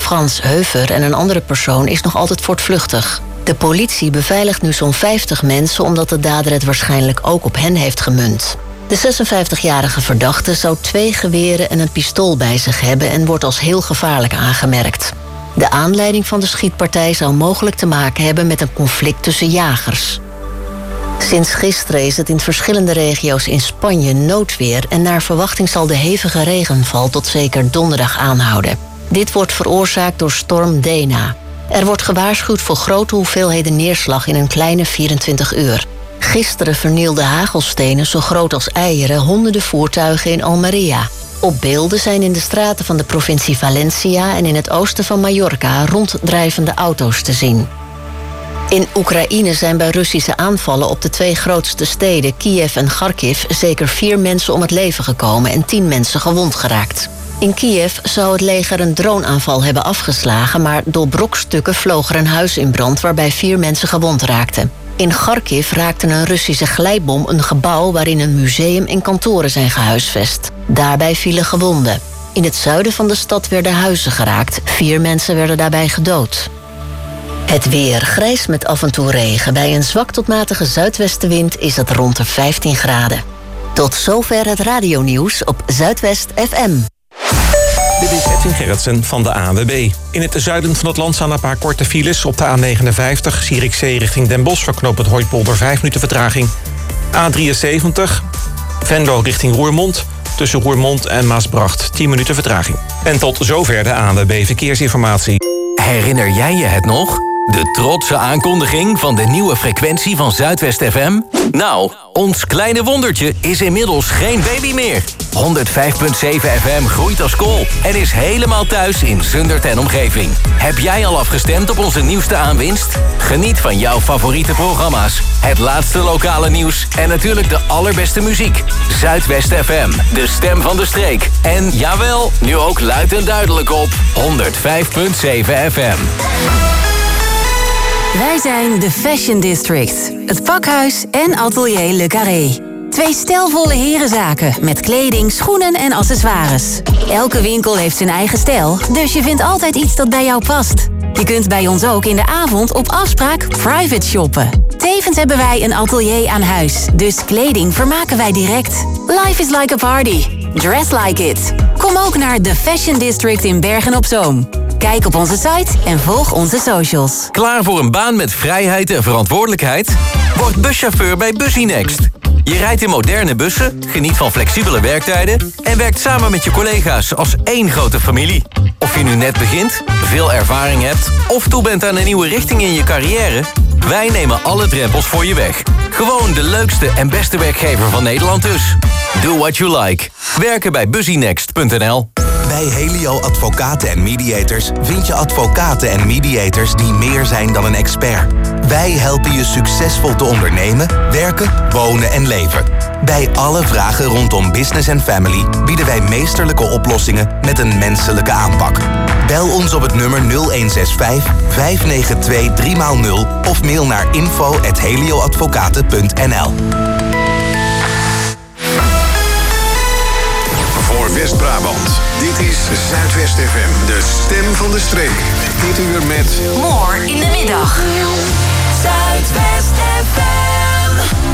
Frans Heuver en een andere persoon is nog altijd voortvluchtig. De politie beveiligt nu zo'n 50 mensen omdat de dader het waarschijnlijk ook op hen heeft gemunt. De 56-jarige verdachte zou 2 geweren en een pistool bij zich hebben en wordt als heel gevaarlijk aangemerkt. De aanleiding van de schietpartij zou mogelijk te maken hebben met een conflict tussen jagers. Sinds gisteren is het in verschillende regio's in Spanje noodweer en naar verwachting zal de hevige regenval tot zeker donderdag aanhouden. Dit wordt veroorzaakt door storm Dena. Er wordt gewaarschuwd voor grote hoeveelheden neerslag in een kleine 24 uur. Gisteren vernielden hagelstenen zo groot als eieren honderden voertuigen in Almería. Op beelden zijn in de straten van de provincie Valencia en in het oosten van Mallorca ronddrijvende auto's te zien. In Oekraïne zijn bij Russische aanvallen op de 2 grootste steden, Kiev en Kharkiv, zeker 4 mensen om het leven gekomen en 10 mensen gewond geraakt. In Kiev zou het leger een droneaanval hebben afgeslagen, maar door brokstukken vloog er een huis in brand waarbij 4 mensen gewond raakten. In Kharkiv raakte een Russische glijbom een gebouw waarin een museum en kantoren zijn gehuisvest. Daarbij vielen gewonden. In het zuiden van de stad werden huizen geraakt. 4 mensen werden daarbij gedood. Het weer grijs met af en toe regen. Bij een zwak tot matige zuidwestenwind is het rond de 15 graden. Tot zover het radionieuws op Zuidwest FM. Dit is Edwin Gerritsen van de ANWB. In het zuiden van het land staan een paar korte files. Op de A59 Zierikzee richting Den Bosch voor knooppunt Hooipolder 5 minuten vertraging. A73 Venlo richting Roermond. Tussen Roermond en Maasbracht 10 minuten vertraging. En tot zover de ANWB Verkeersinformatie. Herinner jij je het nog? De trotse aankondiging van de nieuwe frequentie van Zuidwest FM? Nou, ons kleine wondertje is inmiddels geen baby meer. 105.7 FM groeit als kool en is helemaal thuis in Zundert en omgeving. Heb jij al afgestemd op onze nieuwste aanwinst? Geniet van jouw favoriete programma's, het laatste lokale nieuws en natuurlijk de allerbeste muziek. Zuidwest FM, de stem van de streek. En jawel, nu ook luid en duidelijk op 105.7 FM. Wij zijn de Fashion District, het pakhuis en atelier Le Carré. 2 stijlvolle herenzaken met kleding, schoenen en accessoires. Elke winkel heeft zijn eigen stijl, dus je vindt altijd iets dat bij jou past. Je kunt bij ons ook in de avond op afspraak private shoppen. Tevens hebben wij een atelier aan huis, dus kleding vermaken wij direct. Life is like a party. Dress like it. Kom ook naar de Fashion District in Bergen-op-Zoom. Kijk op onze site en volg onze socials. Klaar voor een baan met vrijheid en verantwoordelijkheid? Word buschauffeur bij Busynext. Je rijdt in moderne bussen, geniet van flexibele werktijden en werkt samen met je collega's als één grote familie. Of je nu net begint, veel ervaring hebt of toe bent aan een nieuwe richting in je carrière, wij nemen alle drempels voor je weg. Gewoon de leukste en beste werkgever van Nederland dus. Do what you like. Werken bij Busynext.nl. Bij Helio Advocaten en Mediators vind je advocaten en mediators die meer zijn dan een expert. Wij helpen je succesvol te ondernemen, werken, wonen en leven. Bij alle vragen rondom business en family bieden wij meesterlijke oplossingen met een menselijke aanpak. Bel ons op het nummer 0165 592 3x0 of mail naar info@helioadvocaten.nl. Voor West-Brabant, dit is Zuidwest FM, de stem van de streek. Dit uur met... More in de middag. Zuidwest FM.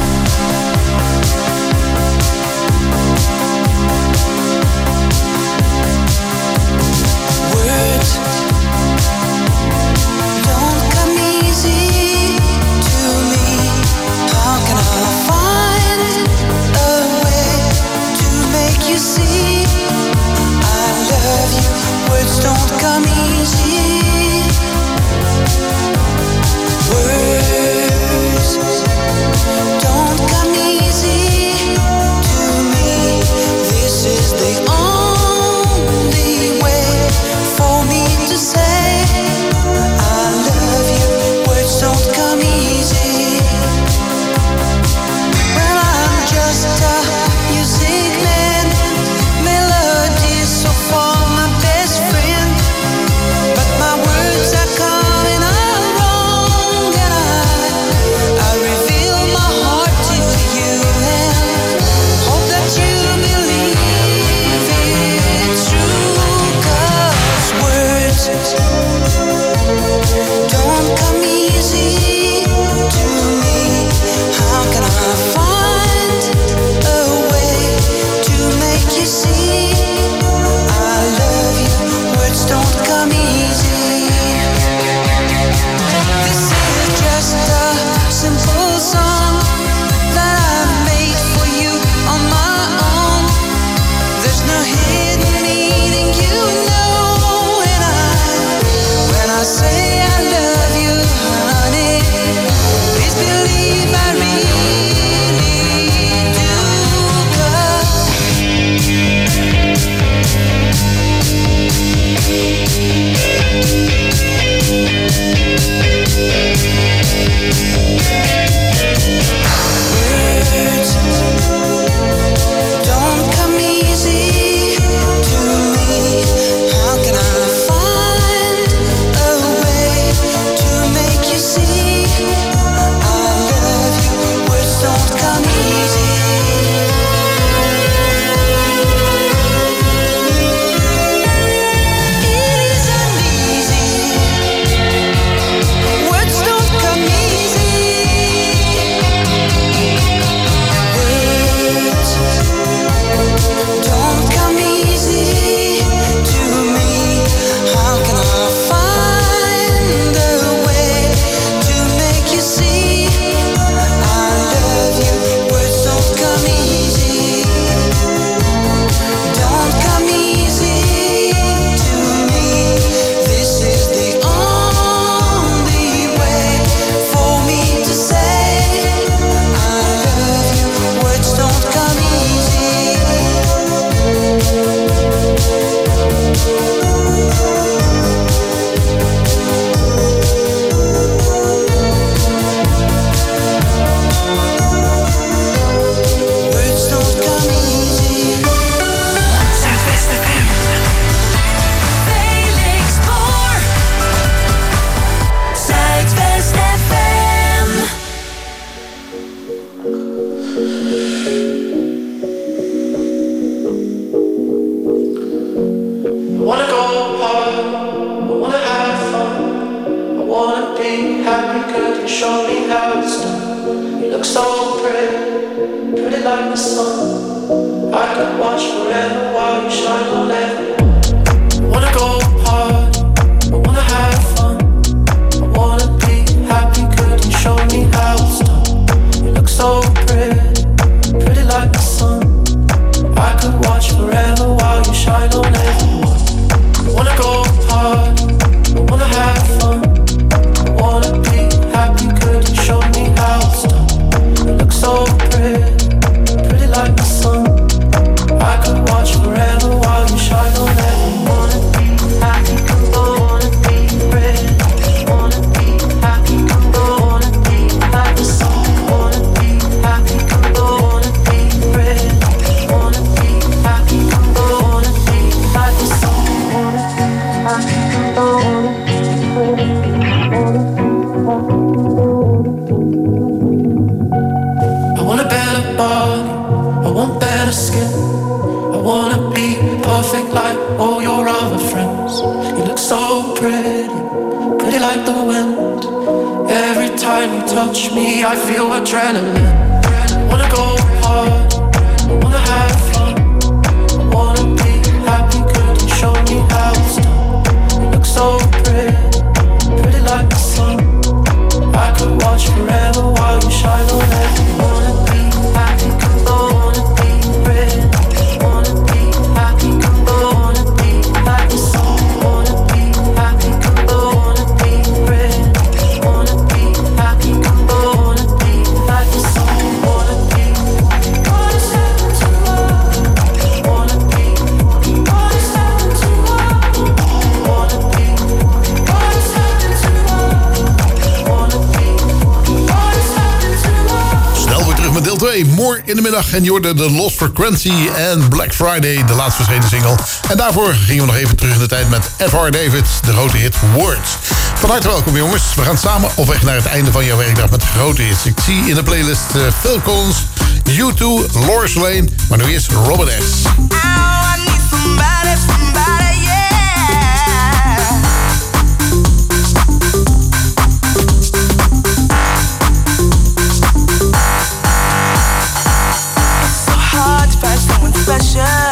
Words don't come easy to me. How can I find a way to make you see I love you? Words don't come easy. Words don't come easy to me. This is the only way for me to say I love you. Words don't come easy. Well, I'm just a music man, melodies so far my best friend. could show me how it's done. You look so pretty, pretty like the sun. I could watch forever while you shine on everyone. I wanna go hard, I wanna have fun. I wanna be happy, could you show me how it's done? You look so pretty, pretty like the sun. I could watch forever while you shine on everyone. I wanna go hard, I wanna have fun. I wanna be happy, could you show me how it's done? You look so pretty, pretty like the sun. I could watch forever while you shine on everyone. Wanna be happy, come go, wanna be pretty. Wanna be happy, come go, wanna be like the sun. Wanna be happy, come go, wanna be pretty. Wanna be happy, come go, wanna be like the sun. Wanna be happy, come go, wanna be pretty. I want a better body, I want better skin. I wanna be perfect like all your other friends. You look so pretty, pretty like the wind. Every time you touch me, I feel adrenaline. I wanna go hard, I wanna have fun. I wanna be happy, could you show me how it's done? You look so pretty, pretty like the sun. I could watch forever while you shine on everyone. Wanna be happy, come go, wanna be pretty. Wanna be happy, come go, wanna be like the sun. Wanna be happy, come go, wanna be pretty. Wanna be happy, come go, wanna be like the sun. Wanna be what is happening to us? Wanna be what is happening to us? Wanna be what is happening to us? Wanna be what is happening to us? Snel weer terug met deel 2. More in de middag. En je hoorde de Lost Frequency en Black Friday, de laatst verschenen single. En daarvoor gingen we nog even terug in de tijd met F.R. David, de grote hit Words. Van harte welkom jongens. We gaan samen op weg naar het einde van jouw werkdag met grote hits. Ik zie in de playlist Phil Collins, U2, Loris Lane. Maar nu eerst Robin S. I need somebody, somebody, yeah. It's so hard to find someone special.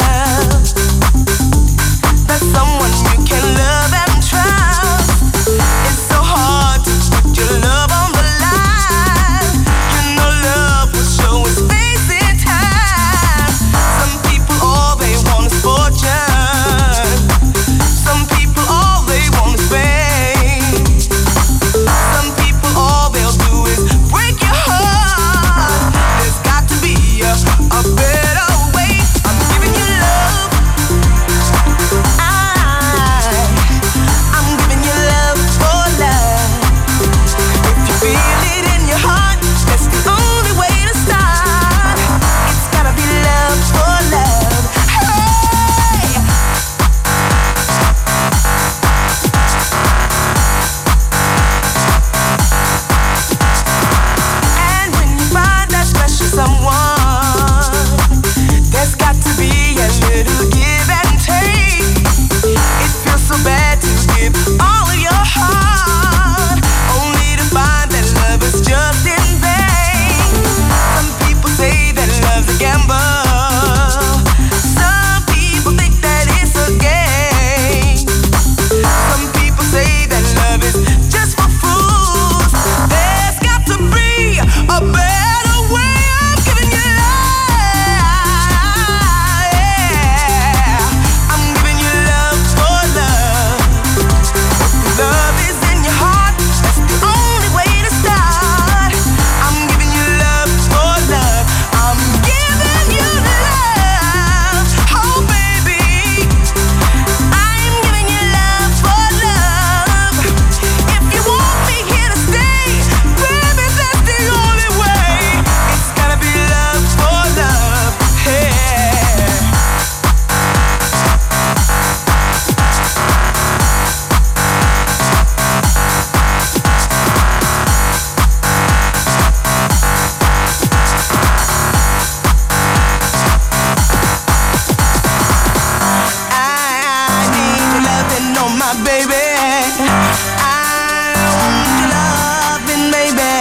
That's someone you can love and trust. It's so hard to put your love on the line. You know love will show its face in time. Some people all they want is fortune. Some people all they want is fame. Some people all they'll do is break your heart. There's got to be a better way. I'm giving you love. I'm giving you love for love. If you feel it in your heart, that's the only way to start. It's gotta be love for love. Hey! And when you find that special someone, there's got to be a little give and take. It feels so bad to give all of your heart, only to find that love is just in vain. Some people say that love's a gamble. Some people think that it's a game. Some people say that love is just for fools. There's got to be a better way. I'm giving you love, yeah. I'm giving you love for love. Love is in your heart, that's the only way to start. I'm giving you love for love. I'm giving you love, oh baby. I'm giving you love for love. If you want me here to stay, baby, that's the only way. It's gotta be love for love, yeah. I need your loving on my baby. I want your loving, baby.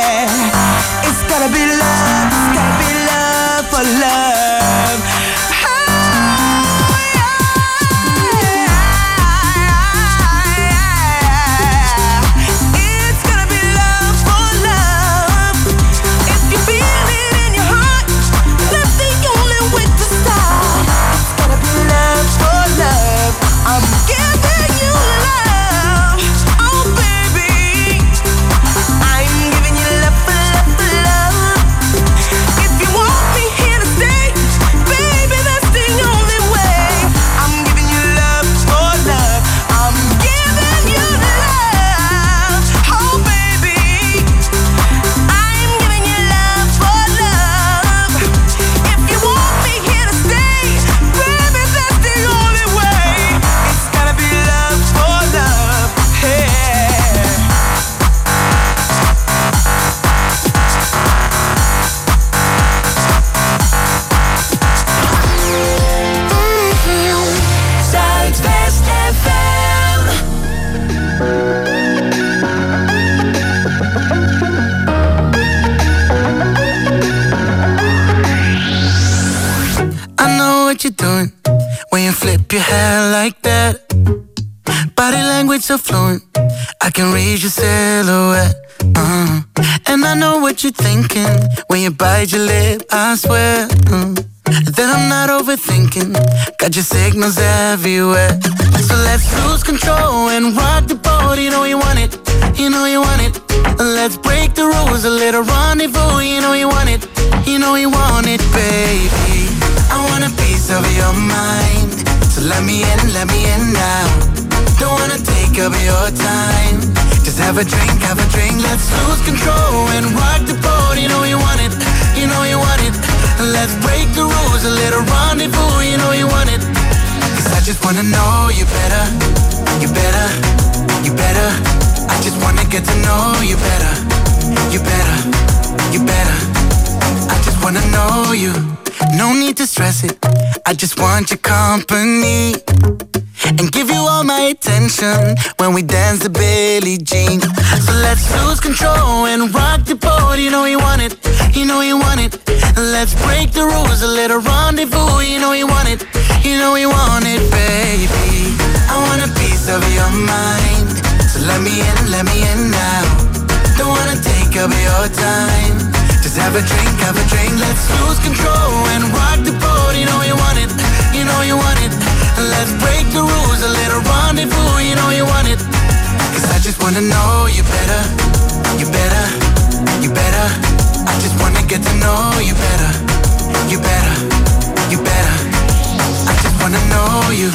hair like that. Body language so fluent, I can read your silhouette. And I know what you're thinking when you bite your lip, I swear that I'm not overthinking. Got your signals everywhere. So let's lose control and rock the boat. You know you want it, you know you want it. Let's break the rules, a little rendezvous. You know you want it, you know you want it, baby. I want a piece of your mind, so let me in now. Don't wanna take up your time, just have a drink, let's lose control and rock the boat. You know you want it, you know you want it. Let's break the rules, a little rendezvous. You know you want it, 'cause I just wanna know you better, you better, you better. I just wanna get to know you better, you better, you better. I just wanna know you, no need to stress it. I just want your company and give you all my attention when we dance to Billie Jean. So let's lose control and rock the boat. You know you want it, you know you want it. Let's break the rules, a little rendezvous. You know you want it, you know you want it, baby. I want a piece of your mind, so let me in now. Don't wanna take up your time, just have a drink, let's lose control and rock the boat. You know you want it, you know you want it. Let's break the rules, a little rendezvous. You know you want it, 'cause I just wanna know you better, you better, you better. I just wanna get to know you better, you better, you better. I just wanna know you,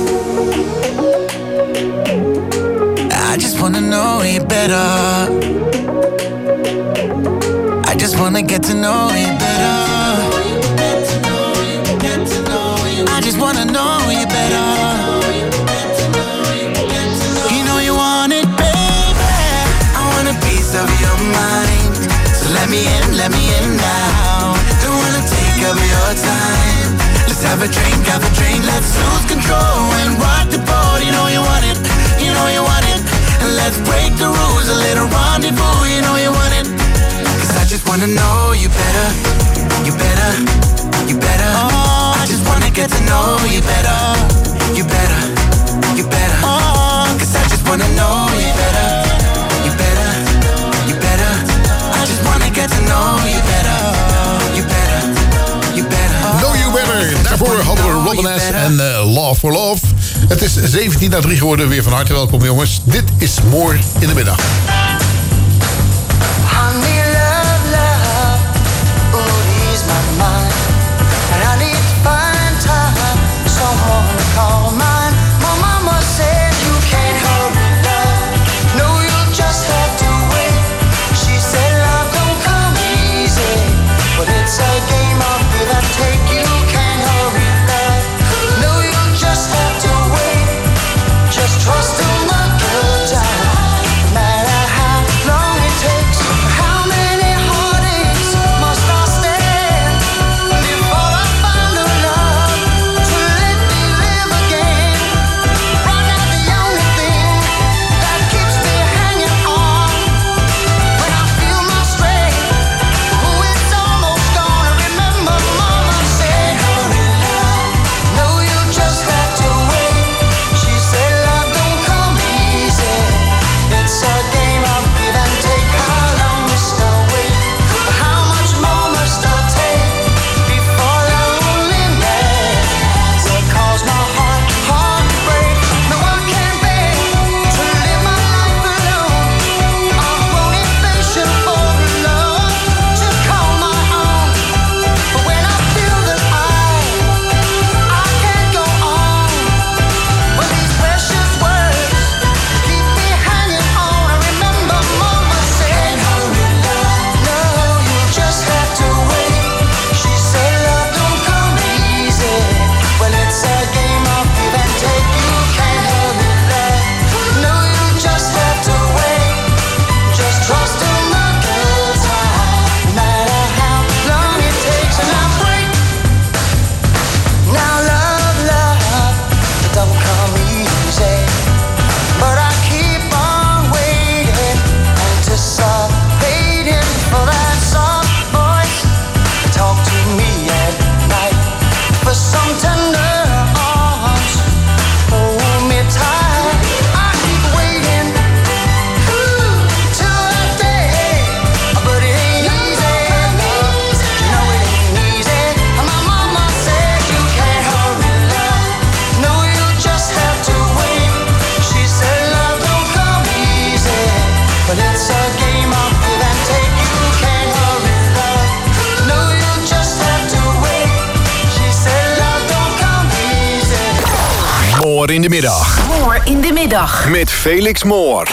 I just wanna know you better. I just wanna get to know you better. I just wanna know you better. You know you want it, baby. I want a piece of your mind, so let me in now. Don't wanna take up your time, let's have a drink, let's lose control and rock the boat. You know you want it, you know you want it. And let's break the rules, a little rendezvous. You know you want it, 'cause I just wanna know you better, you better, you better. Oh, I just wanna get to know you better, you better, you better. Oh, 'cause I just wanna know you better, you better, you better. I just wanna get to know you better, you better, you better. Know You Better. Daarvoor hadden we Robin S. en Love for Love. Het is 17:03 geworden. Weer van harte welkom, jongens. Dit is More in de Middag. Honey, love, oh, ease my mind. And I need to find time, someone to call mine. My mama said you can't hurry love, no, you'll just have to wait. She said love don't come easy, but it's a game of give and take. You can't hurry love, no, you'll just have to wait. Just trust in the good time, no matter how long it takes. How Moor in de middag. Moor in de middag. Met Felix Moor.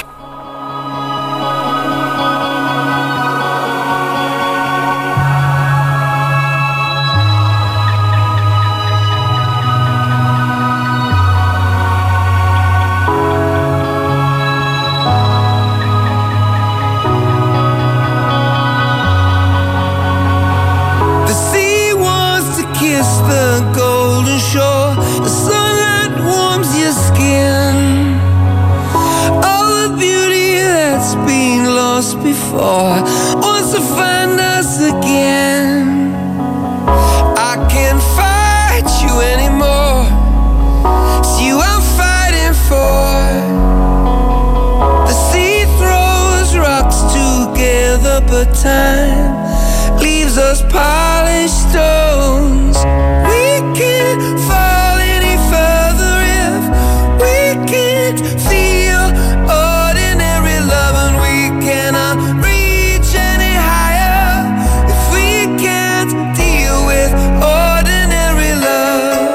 Before wants to find us again. I can't fight you anymore. It's you I'm fighting for. The sea throws rocks together, but time leaves us polished stones. We can't fall any further if we can't feel ordinary love, and we cannot reach any higher if we can't deal with ordinary love.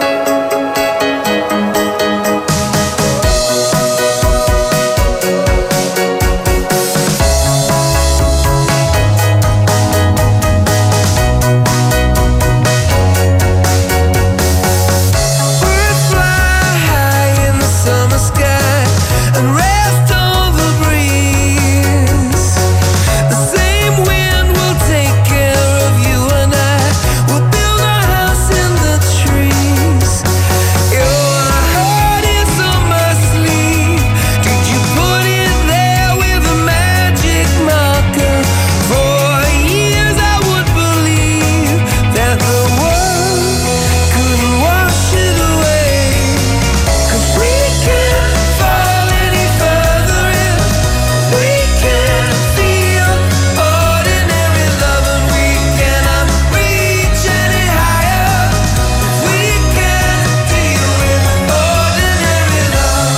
Birds fly high in the summer sky and rest on the breeze. The same wind will take care of you, and I will build a house in the trees. Your heart is on my sleeve. Did you put it there with a magic marker? For years I would believe that the world couldn't wash it away. 'Cause we can't fall any further if we can't feel ordinary love, and we cannot reach any higher if we can't deal with ordinary love.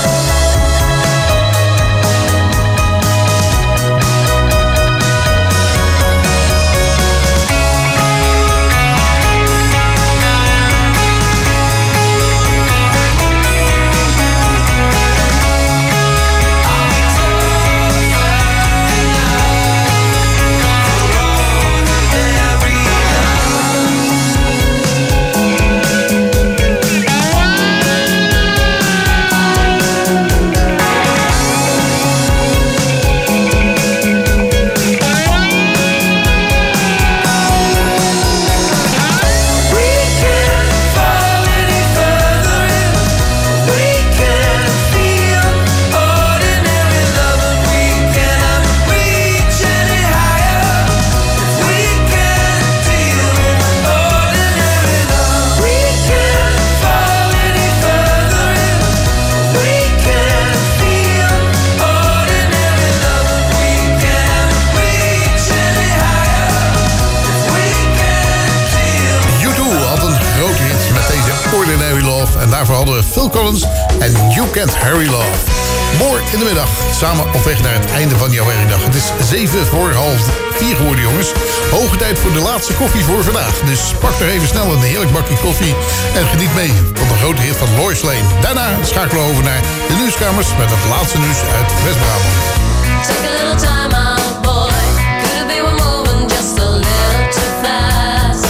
We can't fall any further if we can't feel ordinary love, and we cannot reach any higher if we can't deal with ordinary love. We can't fall any further if we can't feel ordinary love, and we can't reach any higher if we can't deal. U2 had een grote hit met deze Ordinary Love. En daarvoor hadden we Phil Collins en You Can't Hurry Love. Moor in de middag, samen op weg naar het einde van jouw werkdag. Het is 3:07 geworden, jongens. Hoge tijd voor de laatste koffie voor vandaag. Dus pak nog even snel een heerlijk bakje koffie en geniet mee van de grote hit van Lois Lane. Daarna schakelen we over naar de nieuwskamers met het laatste nieuws uit West-Brabant. Take a little time out, boy. Could it be we're moving just a little too fast?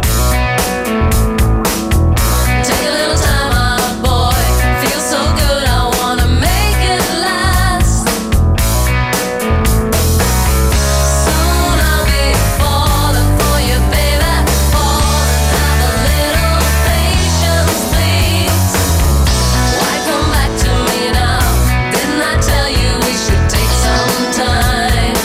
Take a little time out, boy. Feels so good, I wanna make it last. Soon I'll be falling for you, baby. Fall, have a little patience, please. Why come back to me now? Didn't I tell you we should take some time?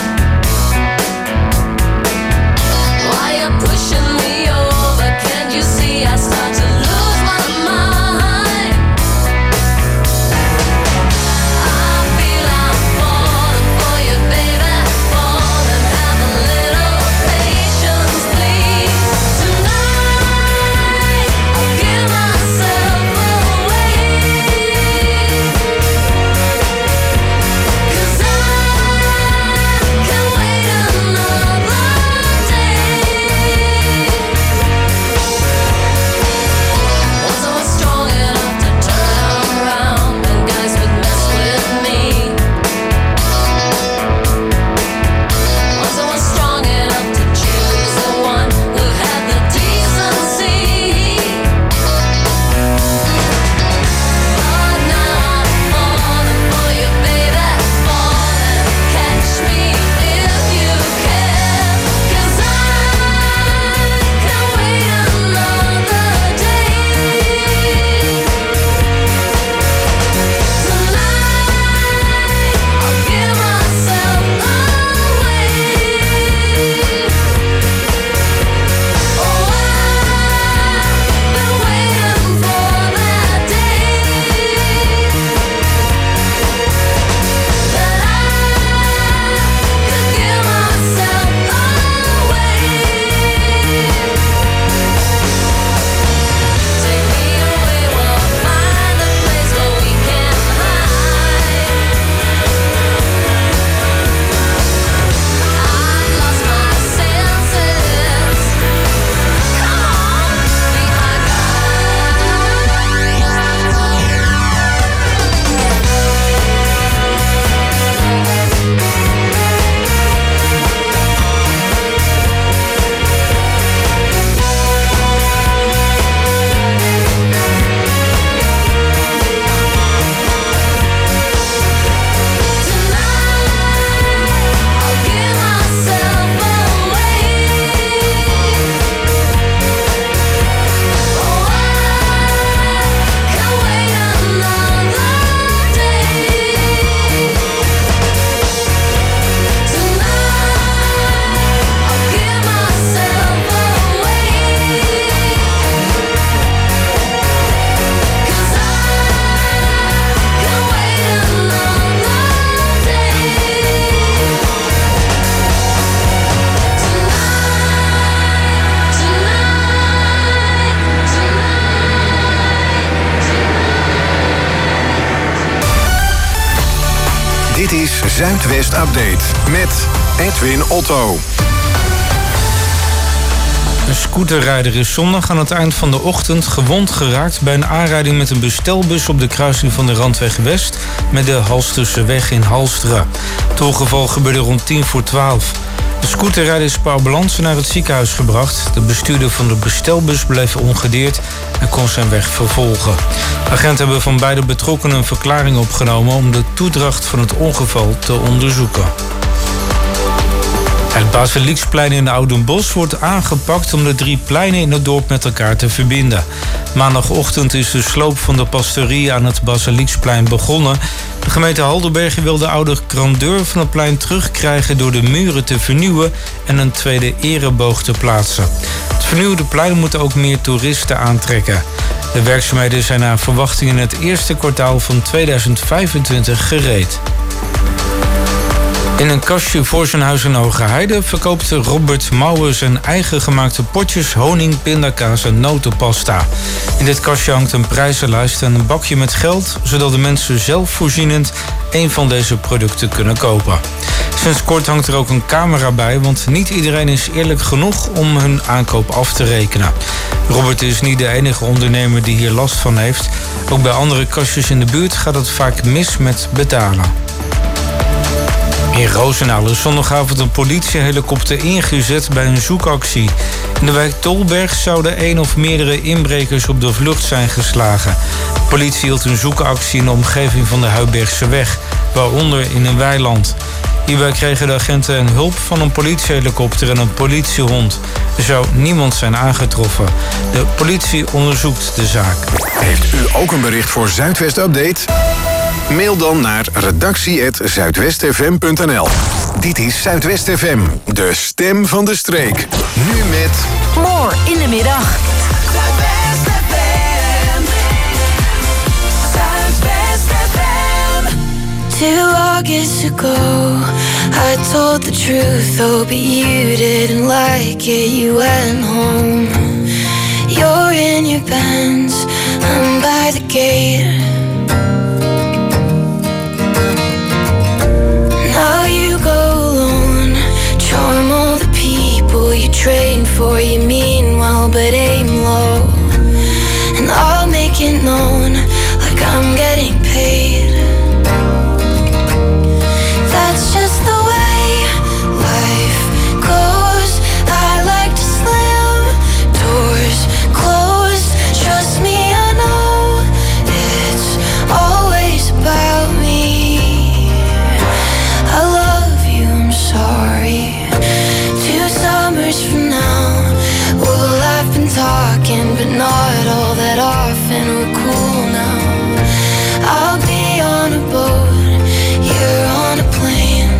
Zuidwest Update met Edwin Otto. Een scooterrijder is zondag aan het eind van de ochtend gewond geraakt bij een aanrijding met een bestelbus op de kruising van de Randweg West met de Halsterseweg in Halsteren. Het ongeval gebeurde rond 11:10. De scooterrijder is per ambulance naar het ziekenhuis gebracht. De bestuurder van de bestelbus bleef ongedeerd en kon zijn weg vervolgen. Agenten hebben van beide betrokkenen een verklaring opgenomen om de toedracht van het ongeval te onderzoeken. Het Basiliekszplein in Oudenbosch wordt aangepakt om de 3 pleinen in het dorp met elkaar te verbinden. Maandagochtend is de sloop van de pastorie aan het Basiliekszplein begonnen. De gemeente Haldenbergen wil de oude grandeur van het plein terugkrijgen door de muren te vernieuwen en een tweede ereboog te plaatsen. Het vernieuwde plein moet ook meer toeristen aantrekken. De werkzaamheden zijn naar verwachting in het eerste kwartaal van 2025 gereed. In een kastje voor zijn huis in Hogeheide verkoopt Robert Mouwen zijn eigen gemaakte potjes honing, pindakaas en notenpasta. In dit kastje hangt een prijzenlijst en een bakje met geld, zodat de mensen zelfvoorzienend een van deze producten kunnen kopen. Sinds kort hangt er ook een camera bij, want niet iedereen is eerlijk genoeg om hun aankoop af te rekenen. Robert is niet de enige ondernemer die hier last van heeft. Ook bij andere kastjes in de buurt gaat het vaak mis met betalen. In Roosendaal is zondagavond een politiehelikopter ingezet bij een zoekactie. In de wijk Tolberg zouden 1 of meerdere inbrekers op de vlucht zijn geslagen. De politie hield een zoekactie in de omgeving van de Huibergseweg, waaronder in een weiland. Hierbij kregen de agenten een hulp van een politiehelikopter en een politiehond. Er zou niemand zijn aangetroffen. De politie onderzoekt de zaak. Heeft u ook een bericht voor Zuidwest Update? Mail dan naar redactie@zuidwestfm.nl. Dit is Zuidwest FM, de stem van de streek. Nu met... More in de middag. Zuidwest FM. Zuidwest FM. 2 August ago, I told the truth, oh, but you didn't like it, you went home. You're in your Benz, I'm by the gate. Now you go alone, charm all the people you train for, you mean well but aim low. And I'll make it known like I'm getting paid. That's just the way life goes. I like to slam doors closed. Trust me, I know it's always about me. I love you, I'm sorry. 2 summers from now, we'll have been talking, but not all that often. We're cool now. I'll be on a boat, you're on a plane,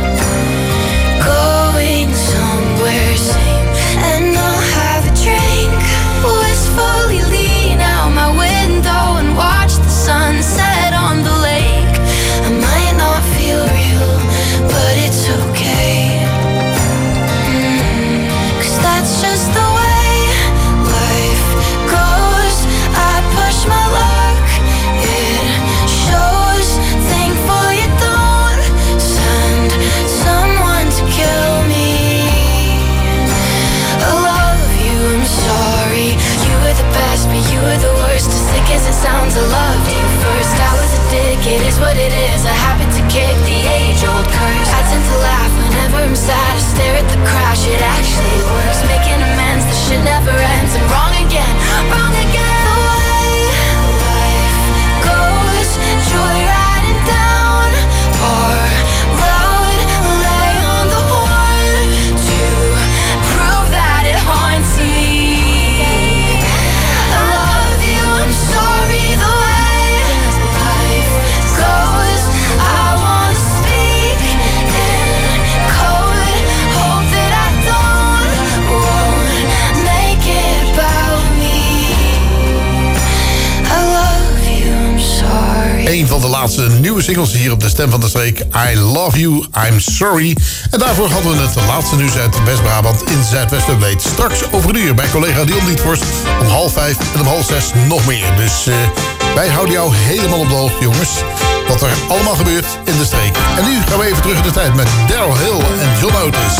going somewhere sane. And I'll have a drink, wistfully lean out my window and watch the sunset on the lake. I might not feel real, but it's okay. 'Cause that's just the way life goes. I push my luck, it shows. Thankful you don't send someone to kill me. I love you, I'm sorry. You were the best, but you were the worst. As sick as it sounds, I loved you first. I was a dick, it is what it is. I happen to kick the age-old curse. I tend to laugh whenever I'm sad. I stare at the crash, it actually works. Making amends, the shit never ends. I'm wrong again, wrong again. The way life goes, joyriding down our road. Lay on the horn to prove that it haunts me. I love you, I'm sorry. The way life goes, I wanna speak in code. Hope that I won't make it about me. I love you, I'm sorry. Een van de laatste nieuwe singles hier op de Stem van de Streek. I Love You, I'm Sorry. En daarvoor hadden we het laatste nieuws uit West-Brabant in Zuidwest Update. Straks over een uur bij collega Dion Liedvorst om 4:30 en om 5:30 nog meer. Dus Wij houden jou helemaal op de hoogte, jongens. Wat er allemaal gebeurt in de streek. En nu gaan we even terug in de tijd met Daryl Hill en John Otis.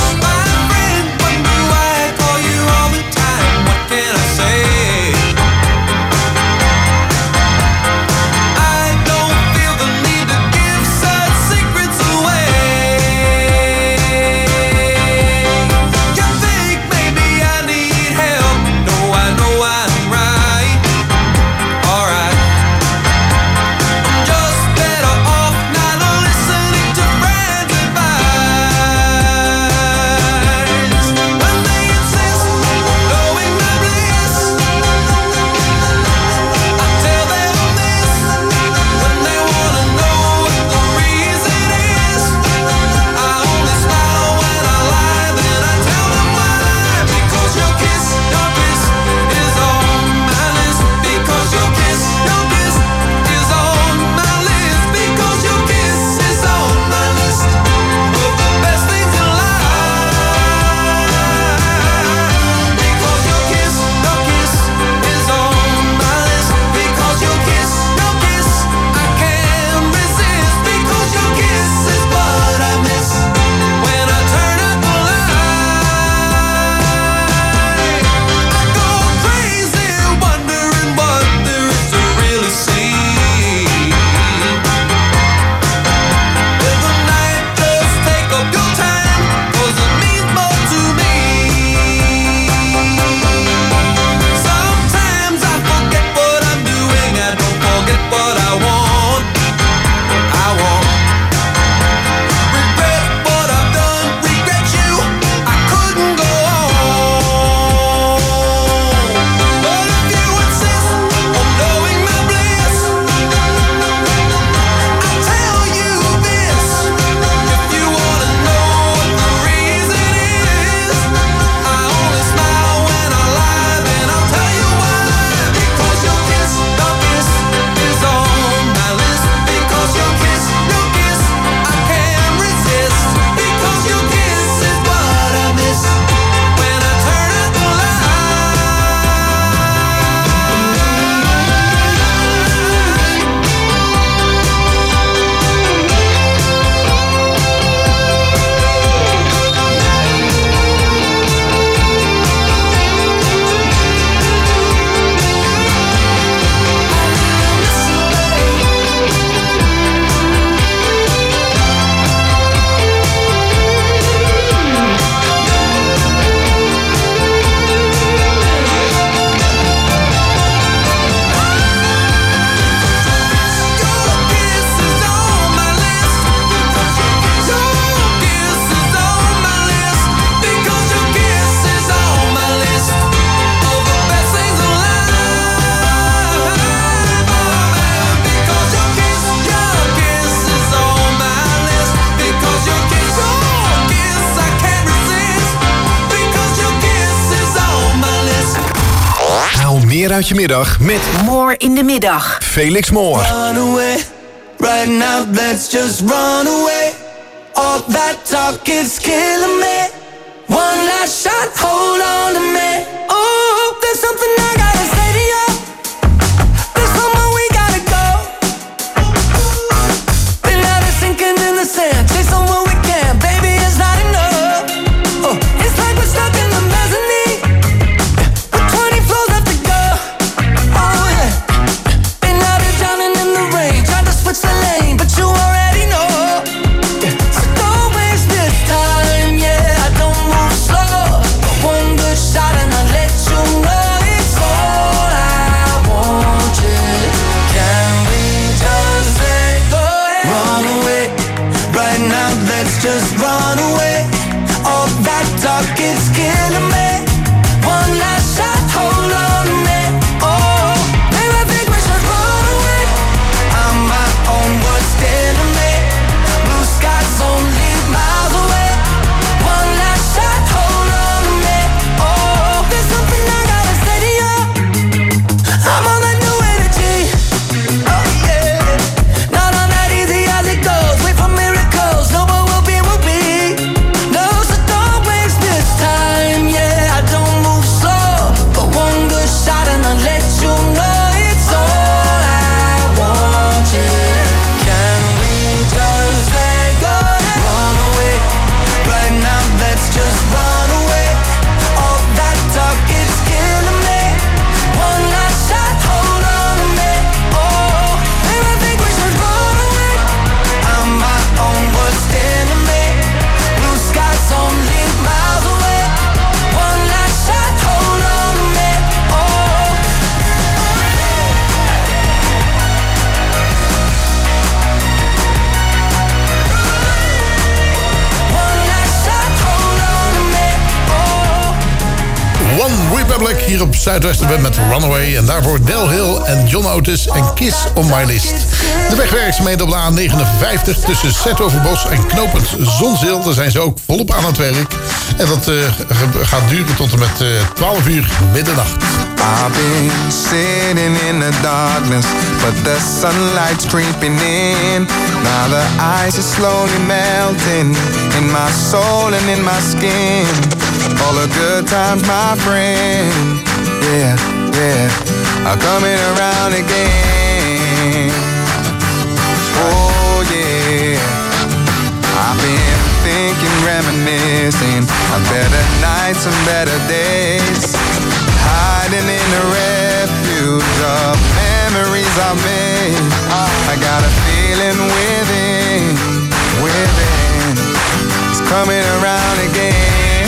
Meer uit je middag met More in de middag. Felix Moore. Run away, right now let's just run away. All that talk is killing me. One last shot, hold on to me. Oh, there's something I gotta say to you. There's somewhere we gotta go. Been out of sinking in the sand, chase somewhere we can. Baby, it's not enough. Oh, it's like we're stuck in the mezzanine. With 20 floors left to go. Oh yeah. Been out here drowning in the rain, tried to switch the lane, but you already know. So don't waste this time, yeah. I don't move slow. One good shot and I'll let you know it's all I want. Yeah. Can we just let go? Run away, right now let's just run away. All that talk is killing me. One last shot, hold on to me. Oh, maybe I think we should run away. I'm my own worst enemy. Blue skies only miles away. One last shot, hold on to me. Oh, there's something I gotta say to you. I'm on that new energy. Oh yeah, not on that easy as it goes. Wait for miracles, no, but we'll be. No, so don't waste this Black hier op Zuidwesten bent met Runaway. En daarvoor Del Hill en John Otis en Kiss on My List. De wegwerkzaamheden op de A59 tussen Zetoverbos en knooppunt Zonzeel. Daar zijn ze ook volop aan het werk. En dat gaat duren tot en met 12 uur middernacht. I've been sitting in the darkness, but the sunlight's creeping in. Now the ice is slowly melting in my soul and in my skin. All the good times, my friend, yeah, yeah, are coming around again. Oh yeah, I've been thinking, reminiscing of better nights and better days. Hiding in the refuge of memories I made. I got a feeling within, it's coming around again.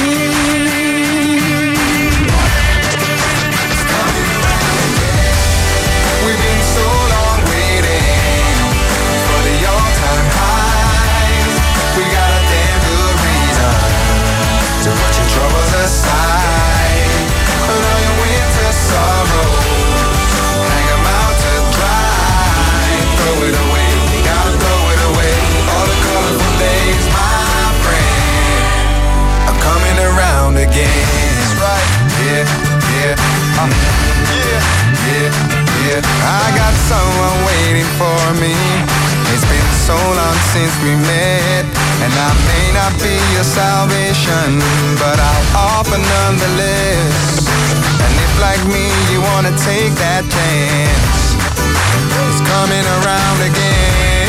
It's coming around again. We've been so long waiting for the all-time highs. We got a damn good reason to put your troubles aside. All your winter sorrows, hang 'em out to dry. Throw it away, gotta throw it away. All the colorful days, my friend, are coming around again. That's right, yeah, yeah, yeah, yeah. I got someone waiting for me. It's been so long since we met, and I may not be your salvation, but I'll offer nonetheless. And if like me you wanna take that chance, it's coming around again.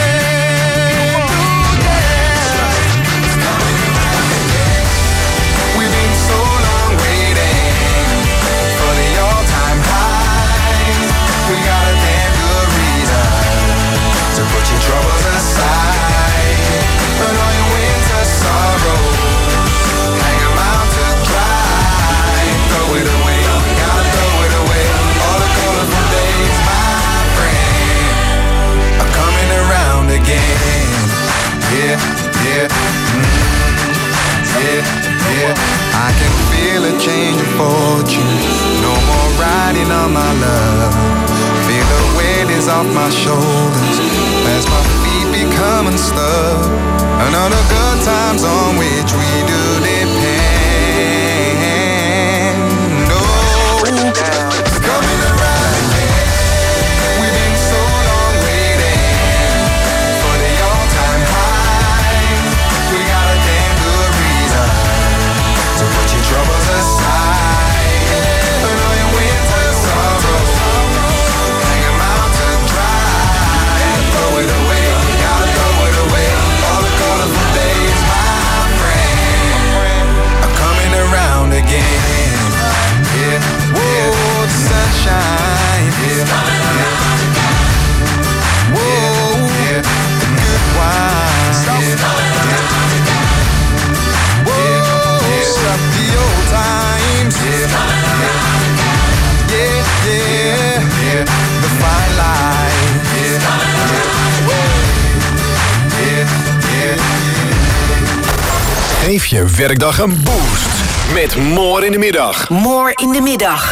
It's coming around again. We've been so long waiting for the all-time high. We got a damn good reason to put your troubles aside. Put all your winter sorrows, hang 'em out to dry. Throw it away, gotta throw it away. All the colorful days, my friend, are coming around again. Yeah, yeah, yeah, yeah. I can feel a change of fortune. No more riding on my love. Feel the weight is off my shoulders as my feet become unstuck. And all the good times on which we do depend. No, it's coming around again. We've been so long waiting for the all-time high. We got a damn good reason to put your troubles aside. And all your winter sorrows, hang 'em out to dry. Throw it away, gotta throw it away. All the colorful days, my friend, are coming around again. Yeah, whoa, the sunshine, yeah, whoa, yeah, the good wine, yeah, whoa, stop the old times, yeah, yeah, yeah, the fine line, yeah, yeah, yeah. Geef je werkdag een boost met More in de Middag. More in de middag.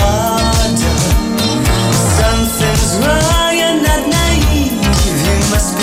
Something's wrong, you're not naive. You must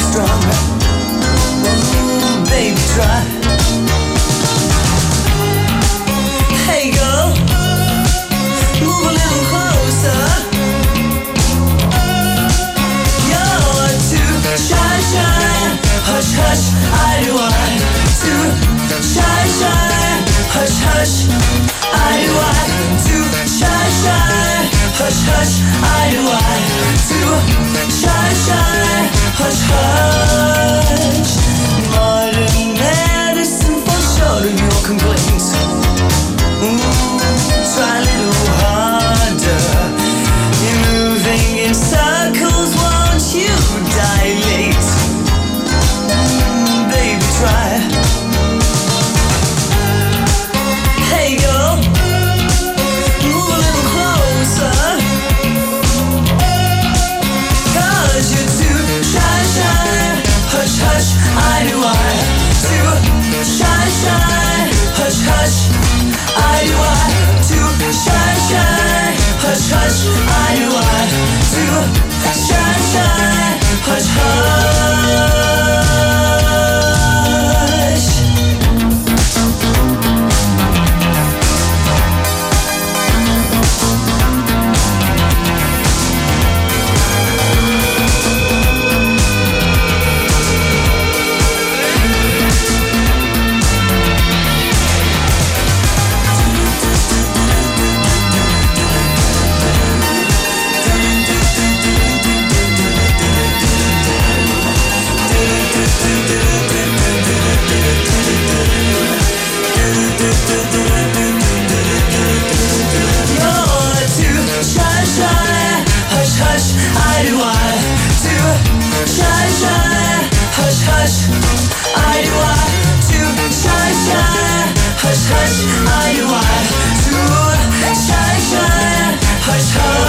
hush, I do I to shine, shine. Hush, hush, I do I to shine, shine. Hush,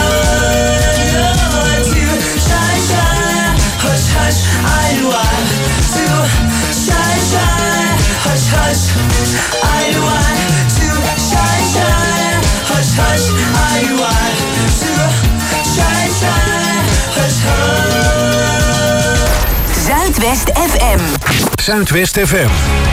hush, to shine, shine. Hush, hush, I do I to shine, shine. Hush, hush, I do I to shine, shine. Hush, hush, I do I to shine, shine. Hush, hush. Zuidwest FM. Zuidwest FM.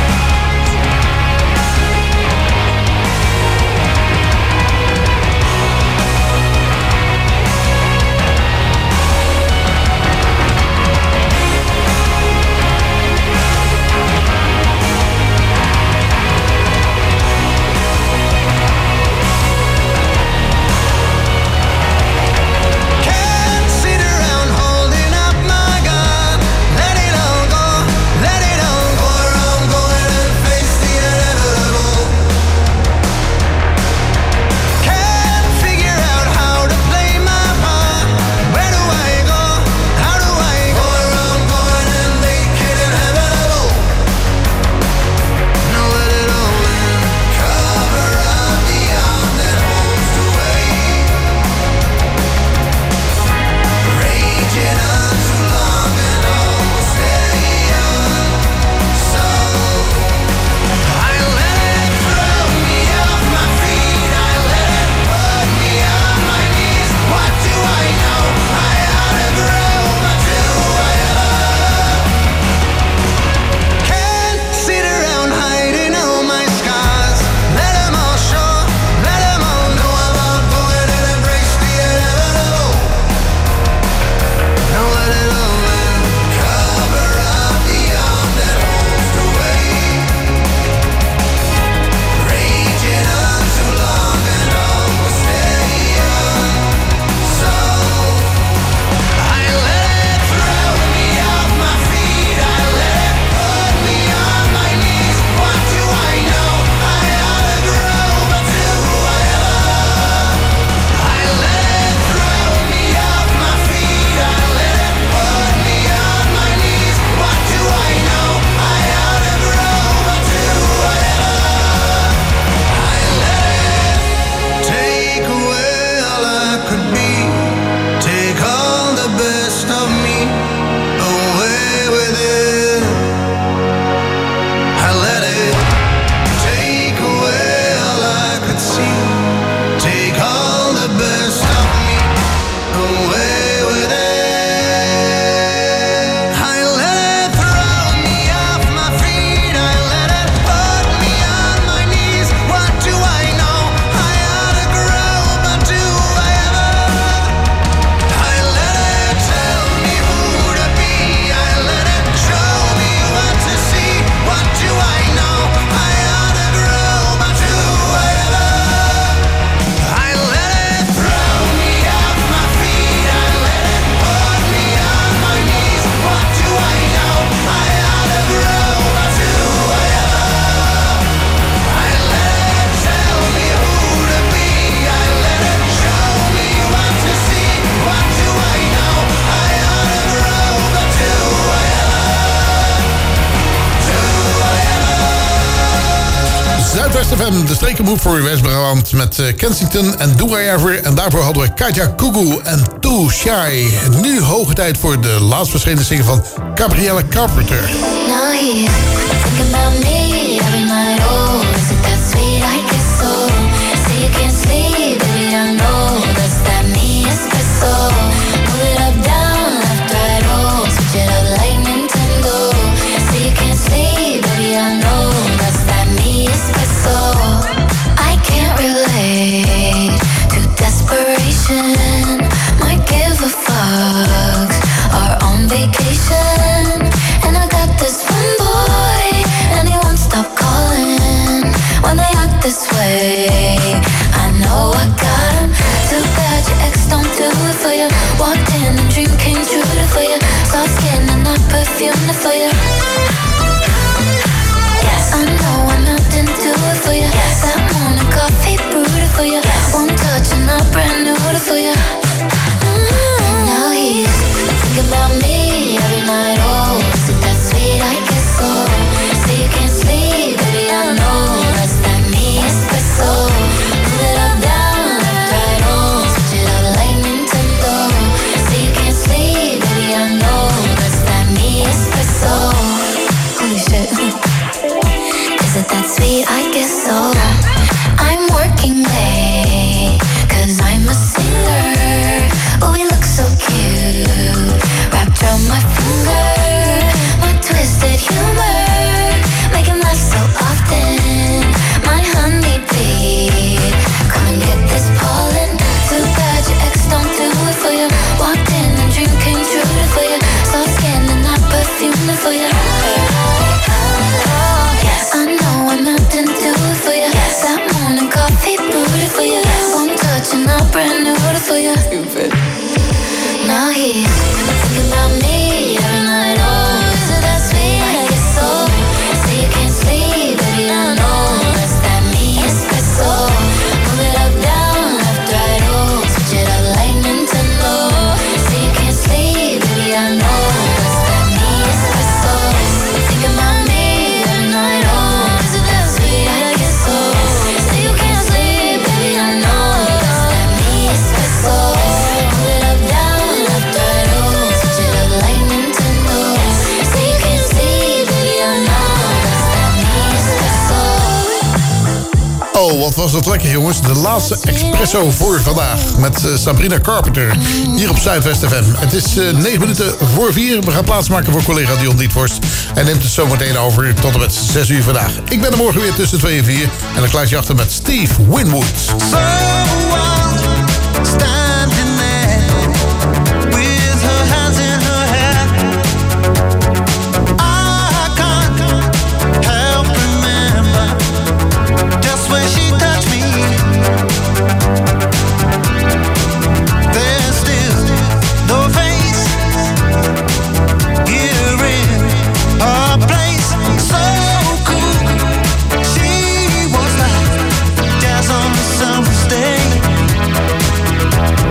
De strekenboek voor West-Brabant met Kensington en Do I Ever. En daarvoor hadden we Katja Kugu en Too Shy. Nu hoge tijd voor de laatst verschenen single van Gabriella Carpenter. Now here, think about me every night. Oh, is it that sweet? I guess so. Say you can't sleep, baby, I know that's that me espresso. Move it up, down, left, right, oh, switch it up like Nintendo. Say you can't sleep, baby, I know that's that me espresso. I can't relate to desperation. Might give a fuck. Are on vacation, and I got this one boy, and he won't stop calling when they act this way. I know I got him. Too bad your ex don't do it for you. Walked in, a dream came true for you. Soft skin and not perfume for you. Yes, I know I'm not into it for you. Yes, that morning coffee brewed for you. Yes, one touch and not brand new for you. Now he's thinking about me every night. Oh, is it that sweet? I wat was dat lekker, jongens. De laatste Expresso voor vandaag met Sabrina Carpenter hier op Zuidwest FM. Het is 9 minuten voor 4. We gaan plaatsmaken voor collega Dion Dietvorst. Hij neemt het zometeen over tot en met 6 uur vandaag. Ik ben er morgen weer tussen 2 en 4. En dan klaar je achter met Steve Winwood. Standing there with her hands in her hair, I can't help remember just when she touched me. There's still no face here in her place. So cool, she was like jazz on the summer's day.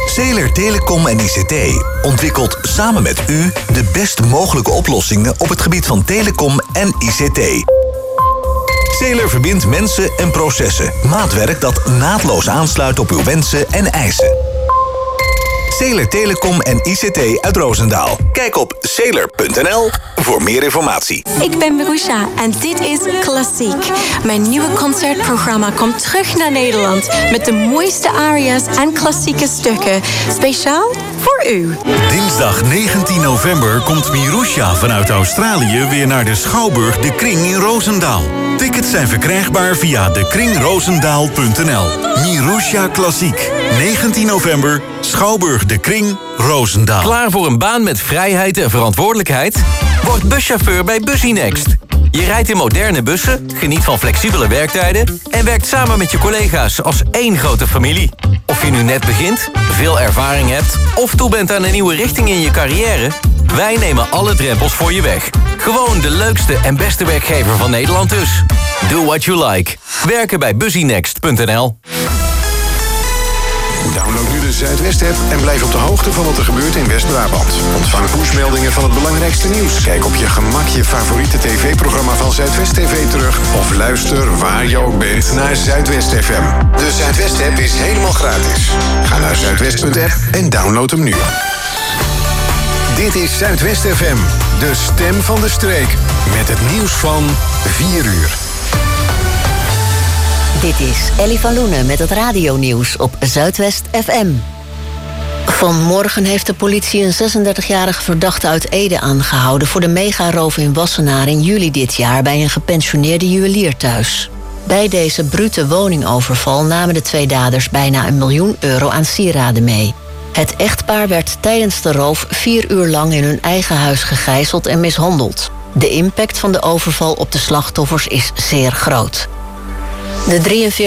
Zeeler Telecom en ICT ontwikkelt samen met u de best mogelijke oplossingen op het gebied van telecom en ICT. Zeeler verbindt mensen en processen. Maatwerk dat naadloos aansluit op uw wensen en eisen. Zeeler Telecom en ICT uit Roosendaal. Kijk op zeeler.nl voor meer informatie. Ik ben Marusha en dit is Klassiek. Mijn nieuwe concertprogramma komt terug naar Nederland met de mooiste aria's en klassieke stukken. Speciaal voor u. Dinsdag 19 november komt Mirusha vanuit Australië weer naar de Schouwburg De Kring in Roosendaal. Tickets zijn verkrijgbaar via dekringroosendaal.nl. Mirusha Klassiek. 19 november, Schouwburg De Kring, Roosendaal. Klaar voor een baan met vrijheid en verantwoordelijkheid? Word buschauffeur bij Busynext. Je rijdt in moderne bussen, geniet van flexibele werktijden en werkt samen met je collega's als één grote familie. Of je nu net begint, veel ervaring hebt of toe bent aan een nieuwe richting in je carrière, wij nemen alle drempels voor je weg. Gewoon de leukste en beste werkgever van Nederland dus. Do what you like. Werken bij Busynext.nl. Download nu de Zuidwest-app en blijf op de hoogte van wat er gebeurt in West-Brabant. Ontvang pushmeldingen van het belangrijkste nieuws. Kijk op je gemak je favoriete tv-programma van Zuidwest TV terug. Of luister waar je ook bent naar Zuidwest FM. De Zuidwest-app is helemaal gratis. Ga naar zuidwest.app en download hem nu. Dit is Zuidwest FM, de stem van de streek. Met het nieuws van 4 uur. Dit is Ellie van Loenen met het radionieuws op Zuidwest FM. Vanmorgen heeft de politie een 36-jarige verdachte uit Ede aangehouden voor de megaroof in Wassenaar in juli dit jaar bij een gepensioneerde juwelier thuis. Bij deze brute woningoverval namen de twee daders bijna €1 miljoen aan sieraden mee. Het echtpaar werd tijdens de roof 4 uur lang in hun eigen huis gegijzeld en mishandeld. De impact van de overval op de slachtoffers is zeer groot. De 43